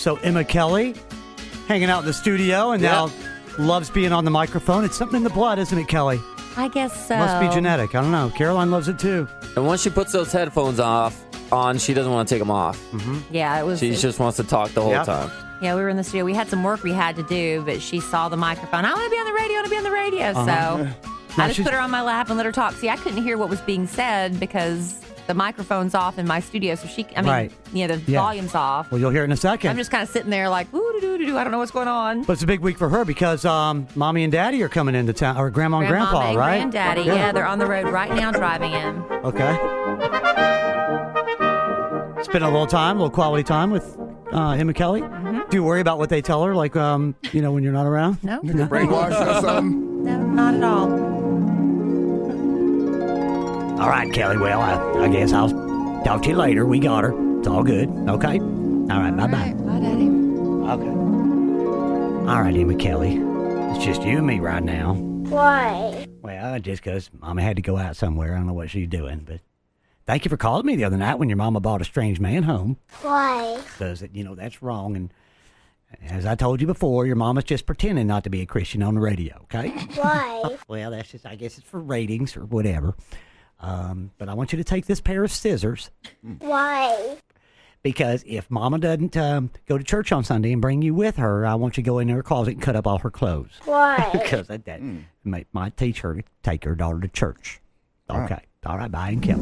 So Emma Kelly, hanging out in the studio, and now loves being on the microphone. It's something in the blood, isn't it, Kelly? I guess so. Must be genetic. I don't know. Caroline loves it too. And once she puts those headphones on, she doesn't want to take them off. Mm-hmm. Yeah, it was. She just wants to talk the whole time. Yeah, we were in the studio. We had some work we had to do, but she saw the microphone. I want to be on the radio. I want to be on the radio. So I just put her on my lap and let her talk. See, I couldn't hear what was being said because the microphone's off in my studio. So the volume's off. Well, you'll hear it in a second. I'm just kind of sitting there like, ooh-doo-doo-doo-doo. I don't know what's going on. But it's a big week for her because Mommy and Daddy are coming into town, or Grandma and Grandpa, and right? Granddaddy, yeah, they're on the road right now driving in. Okay. Spend a little quality time with Emma Kelly. Mm-hmm. Do you worry about what they tell her, like, when you're not around? No. Brainwash or something? No, not at all. All right, Kelly. Well, I guess I'll talk to you later. We got her. It's all good. Okay? All right. Bye-bye. All right, bye, Daddy. Okay. All right, Emma Kelly. It's just you and me right now. Why? Well, just because Mama had to go out somewhere. I don't know what she's doing, but thank you for calling me the other night when your mama brought a strange man home. Why? Because, that's wrong. And as I told you before, your mama's just pretending not to be a Christian on the radio, okay? Why? Well, that's just, I guess it's for ratings or whatever. But I want you to take this pair of scissors. Why? Because if Mama doesn't go to church on Sunday and bring you with her, I want you to go in her closet and cut up all her clothes. Why? Because that might teach her to take her daughter to church. Okay. All right. Bye, and Kelly.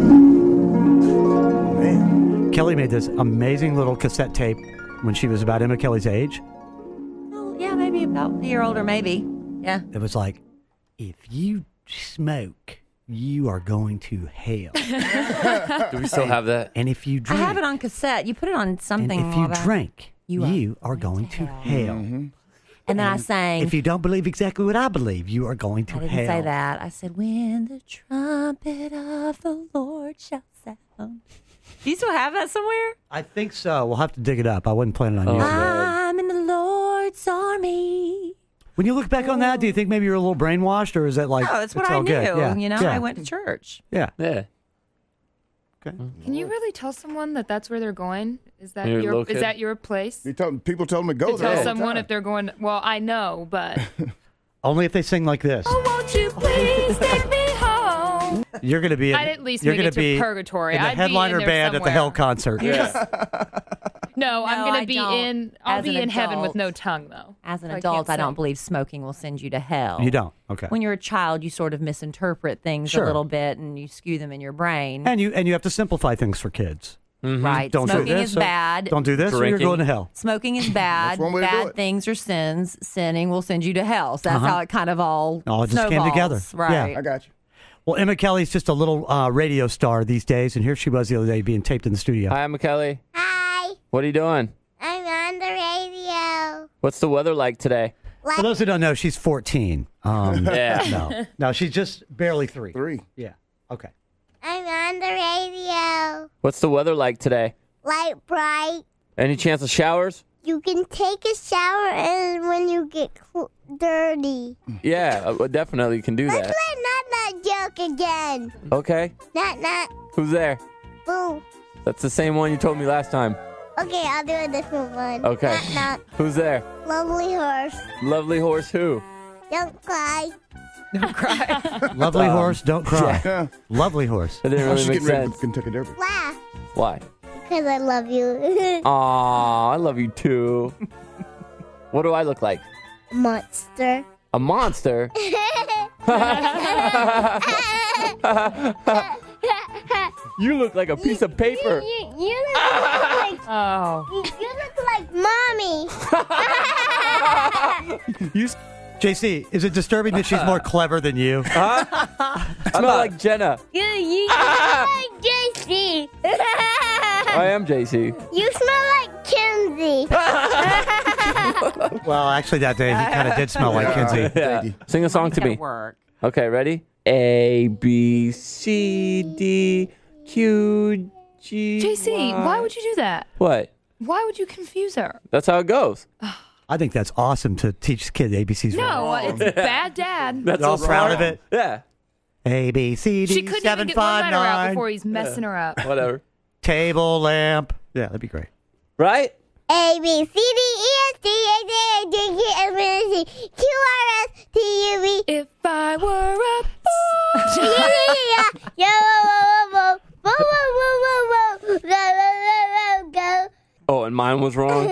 Man. Kelly made this amazing little cassette tape when she was about Emma Kelly's age. Oh, yeah, maybe about a year older, maybe. Yeah. It was like, if you smoke, you are going to hell. Do we still have that? And if you drink, I have it on cassette. You put it on something. and if you drink, you are going to hell. Mm-hmm. And then I sang. If you don't believe exactly what I believe, you are going to I didn't hell. say that. I said, when the trumpet of the Lord shall sound. Do you still have that somewhere? I think so. We'll have to dig it up. I wasn't planning on using it. I'm in the Lord's army. When you look back on that, do you think maybe you're a little brainwashed, or is that like, No, it's what I all knew. good? Yeah. Yeah. I went to church. Yeah. Yeah. Okay. Can you really tell someone that that's where they're going? Is that You're a little is kid? that your place? People tell them to go To there. tell all the someone time. if they're going. Well, I know, but Only if they sing like this. oh, won't you please take me home? You're going to be. I'd at least you're make it gonna to be purgatory. in the I'd be headliner in there band at the somewhere. Hell concert. No, I'm No, gonna I be don't. in. I'll As be an in heaven with adult. no tongue, though. As an So adult, I can't don't sing. believe smoking will send you to hell. You don't. Okay. When you're a child, you sort of misinterpret things Sure. a little bit and you skew them in your brain. And you have to simplify things for kids. Right. Don't do Smoking this. is bad. Don't do this, or you're Drinking. going to hell. Smoking is bad. That's one way to do Bad it. things are sins. Sinning will send you to hell. So that's how it kind of all All just came snowballs. together. Right. Yeah. I got you. Well, Emma Kelly's just a little radio star these days, and here she was the other day being taped in the studio. Hi, McKelly. Hi. What are you doing? I'm on the radio. What's the weather like today? For those who don't know, she's 14. Yeah. No, she's just barely 3. 3. Yeah. Okay. I'm on the radio. What's the weather like today? Light bright. Any chance of showers? You can take a shower and when you get dirty. Yeah, definitely can do Let's that. let Not joke again. Okay. Not Who's there? boo. That's the same one you told me last time. Okay, I'll do a different one. Okay. Not Who's there? lovely horse. Lovely horse who? Don't cry. Lovely horse, don't cry. Yeah. Lovely horse. That didn't Oh, really she's make getting ready sense. for Kentucky Derby. Laugh. Why? Because I love you. Aw, I love you too. What do I look like? Monster. A monster? You look like a piece of paper. You look like Oh, you look like mommy. You JC, is it disturbing that she's more clever than you? smell like Jenna. You smell like JC. I am JC. You smell like Kinsey. Well, actually, that day he kind of did smell like Kinsey. Yeah. Sing a song to me. At work. Okay, ready? A, B, C, D, Q, G. JC, why would you do that? What? Why would you confuse her? That's how it goes. I think that's awesome to teach kids ABCs. No, it's bad dad. That's You're all so proud smart. of it? Yeah. A, B, C, D, She couldn't even 7, get one 5, letter out 9. before he's messing her up. Whatever. Table lamp. Yeah, that'd be great. Right? A, B, C, D, E, F, G, H, I, J, K, L, M, N, O, P, Q, R, S, T, U, V. If I were a boy. Yeah, whoa, whoa, whoa, whoa, whoa, whoa, whoa, whoa, go, go, go, go. Oh, and mine was wrong?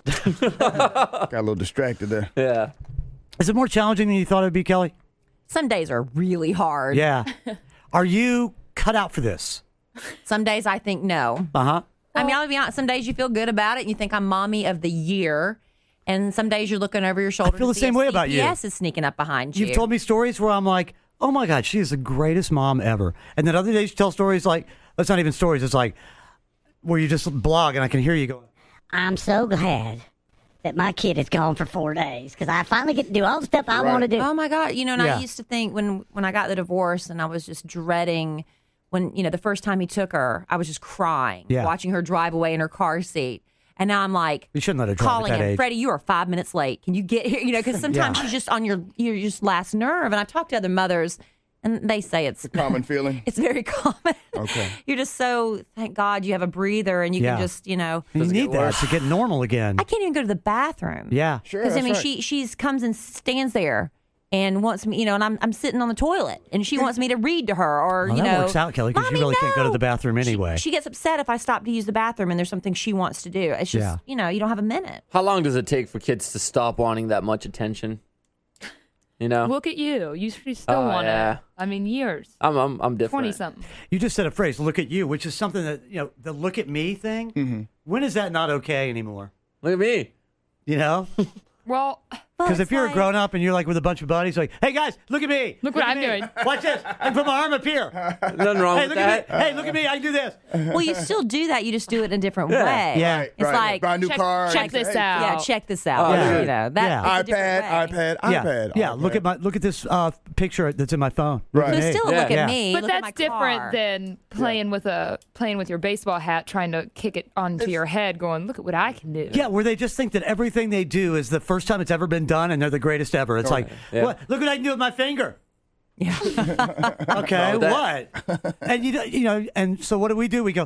Got a little distracted there. Yeah. Is it more challenging than you thought it would be, Kelly? Some days are really hard. Yeah. Are you cut out for this? Some days I think no. Uh-huh. I mean, I'll be honest, some days you feel good about it and you think I'm mommy of the year. And some days you're looking over your shoulder. I feel to the see same if way about you. CPS is sneaking up behind you. You've told me stories where I'm like, oh my God, she is the greatest mom ever. And then other days you tell stories like, that's not even stories. It's like where you just blog and I can hear you going, I'm so glad that my kid is gone for 4 days because I finally get to do all the stuff I Right. want to do. Oh my God. You know, and Yeah. I used to think when I got the divorce and I was just dreading when, you know, the first time he took her, I was just crying, Yeah. watching her drive away in her car seat. And now I'm like, you shouldn't let her drive at calling that him, age. Freddie, you are 5 minutes late. Can you get here? You know, because sometimes she's just on your just last nerve. And I've talked to other mothers and they say it's Common feeling. it's very common. Okay. You're just so, thank God you have a breather and you Yeah. can just, you know. You Doesn't need get that worse. to get normal again. I can't even go to the bathroom. Yeah. Sure. Because I that's mean, right. she's comes and stands there and wants me, you know, and I'm sitting on the toilet and she wants me to read to her or Well, you that know. works out, Kelly, because you "Mommy, really can't go to no." the bathroom anyway. She gets upset if I stop to use the bathroom and there's something she wants to do. It's just, Yeah. you know, you don't have a minute. How long does it take for kids to stop wanting that much attention? You know? Look at you. You still Oh, want yeah. it. I mean, years. I'm different. 20 something. You just said a phrase, look at you, which is something that, you know, the look at me thing. Mm-hmm. When is that not okay anymore? Look at me. You know? Well, Because if you're a grown up and you're like with a bunch of buddies, like, hey guys, look at me. Look what at I'm me. doing. Watch this. I can put my arm up here. Nothing wrong Hey, with look at that. me. Hey, look at me. I can do this. Well, you still do that. You just do it in a different way. Yeah. Right, It's right. like, buy a new check- car. check and this say, hey, out. yeah, check this out. Oh, yeah. You know, that Yeah. it's a different way. iPad. Yeah. Look at this picture that's in my phone. Right. So Hey. still Yeah. look at Yeah. me. but look at my that's different car. than playing with your baseball hat, trying to kick it onto your head, going, "Look at what I can do." Yeah, where they just think that everything they do is the first time it's ever been done and they're the greatest ever. It's like, Yeah. what? Look what I can do with my finger. Yeah. Okay, that- what? And you know, and so what do? We go,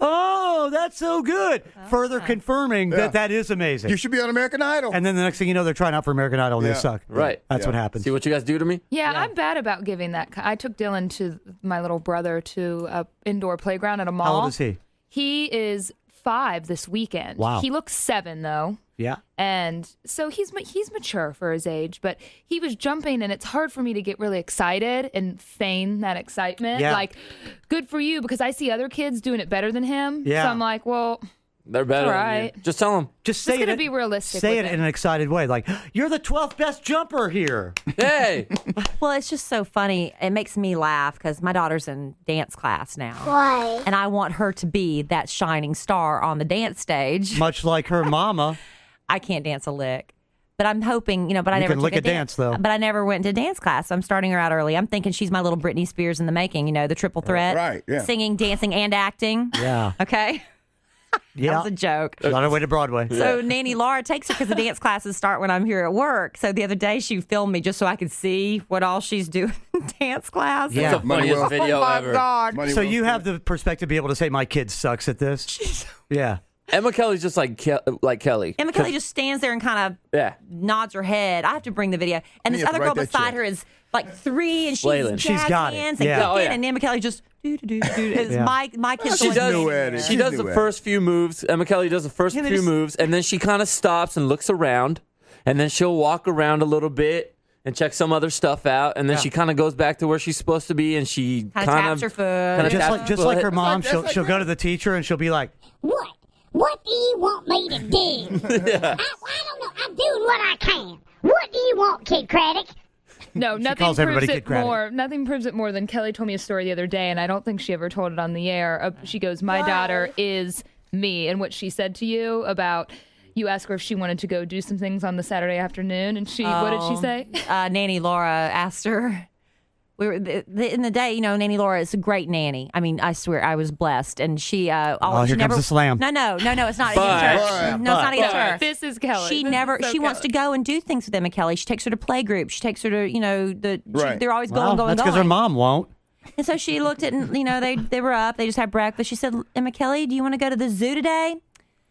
oh, that's so good. Further confirming Yeah. that is amazing. You should be on American Idol. And then the next thing you know, they're trying out for American Idol and Yeah. they suck. Right. That's Yeah. what happens. See what you guys do to me? Yeah, I'm bad about giving that. I took Dylan to my little brother to a indoor playground at a mall. How old is he? He is 5 this weekend. Wow. He looks 7 though. Yeah. And so he's mature for his age, but he was jumping, and it's hard for me to get really excited and feign that excitement. Yeah. Like, good for you, because I see other kids doing it better than him. Yeah. So I'm like, well, They're better All than right. you. Just tell them. Just say gonna it. be realistic Say with it it. in an excited way, like you're the 12th best jumper here. Hey. Well, it's just so funny. It makes me laugh because my daughter's in dance class now. Why? And I want her to be that shining star on the dance stage. Much like her mama. I can't dance a lick. But I'm hoping, but I You never can took lick a a dance, though. But I never went to dance class. So I'm starting her out early. I'm thinking she's my little Britney Spears in the making, the triple threat. Right, yeah. Singing, dancing, and acting. Yeah. Okay? Yeah. That was a joke. She's on her way to Broadway. So Nanny Laura takes her because the dance classes start when I'm here at work. So the other day she filmed me just so I could see what all she's doing in dance class. Yeah. It's the Money funniest well- video Oh my ever. God. Money So well you spent. have the perspective to be able to say my kid sucks at this. Yeah. Emma Kelly's just like Kelly. Emma Kelly just stands there and kind of Yeah. nods her head. I have to bring the video. And You this have to other girl write that beside check. her is like 3 and she's Waylon. She's got it. hands Yeah. and, Oh, yeah. and Emma Kelly just do. It's Yeah. my kid's She going does. new at it. She She's does new the at it. first few moves. Emma Kelly does the first Yeah, they few just- moves, and then she kind of stops and looks around, and then she'll walk around a little bit and check some other stuff out, and then she kind of goes back to where she's supposed to be, and she Kinda taps her foot. Just like her mom, That's like she'll go to the teacher and she'll be like, What? What do you want me to do? I don't know. I'm doing what I can. What do you want, Kid Craddock? No, nothing calls everybody proves Kid it Craddock. more. Nothing proves it more than Kelly told me a story the other day, and I don't think she ever told it on the air. She goes, "My daughter is me," and what she said to you about. You asked her if she wanted to go do some things on the Saturday afternoon, and what did she say? Nanny Laura asked her. We were in the day, Nanny Laura is a great nanny. I mean, I swear I was blessed, and she. Oh, she here comes the slam. No, it's not But- against her. No, it's not against her. This is Kelly. She This never. is so She wants to Kelly. go and do things with Emma Kelly. She takes her to play groups. She takes her to Right. they're always well, going. that's because her mom won't. And so she looked at, they were up. They just had breakfast. She said, Emma Kelly, do you want to go to the zoo today?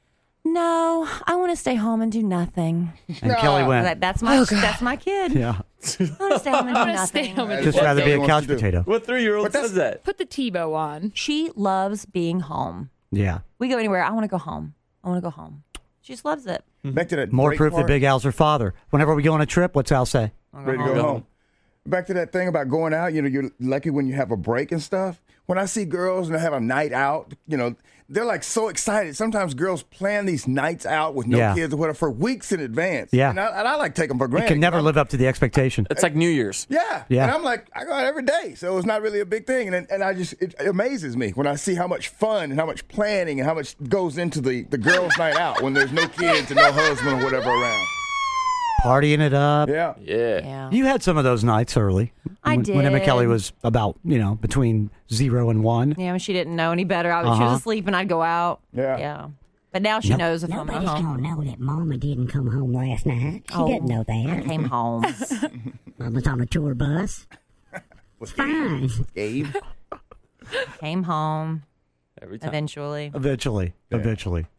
No, I want to stay home and do nothing. And Kelly went. That's my kid. Yeah. I want to stay home and do Stay nothing. home and Just rather be a couch potato. What 3-year-old says that? put the TiVo on. She loves being home. Yeah. We go anywhere. I want to go home. I want to go home. She just loves it. Back to that More break proof that part. Big Al's her father. Whenever we go on a trip, what's Al say? Ready to go home. Back to that thing about going out. You know, you're lucky when you have a break and stuff. When I see girls and they have a night out, you know, they're like so excited. Sometimes girls plan these nights out with no kids or whatever for weeks in advance. Yeah. And I like take them for You granted. can never live up to the expectation. It's like New Year's. Yeah. Yeah. And I'm like, I go out every day. So it's not really a big thing. And I just, it amazes me when I see how much fun and how much planning and how much goes into the girls' night out when there's no kids and no husband or whatever around. Partying it up. Yeah. Yeah. You had some of those nights early. I When Emma did. Kelly was about, between 0 and 1. Yeah, when she didn't know any better, she was asleep and I'd go out. Yeah. Yeah. But now she knows if I'm Nobody's at home. gonna know that Mama didn't come home last night. She Oh, didn't know I that. came home. Mama's on a tour bus. It's fine. Gabe. Came home Every time. eventually. Eventually.